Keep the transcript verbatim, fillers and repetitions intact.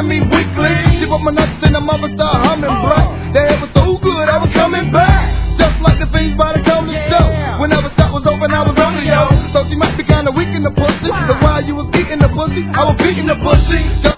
checking me weekly. She put my nuts in the mother, start humming black. The head was so good, I was coming back. Just like the things by the counter show. Whenever that was open, I was on the yo. So she might be kinda weak in the pussy. But while you was eating the pussy, I was beating the pussy.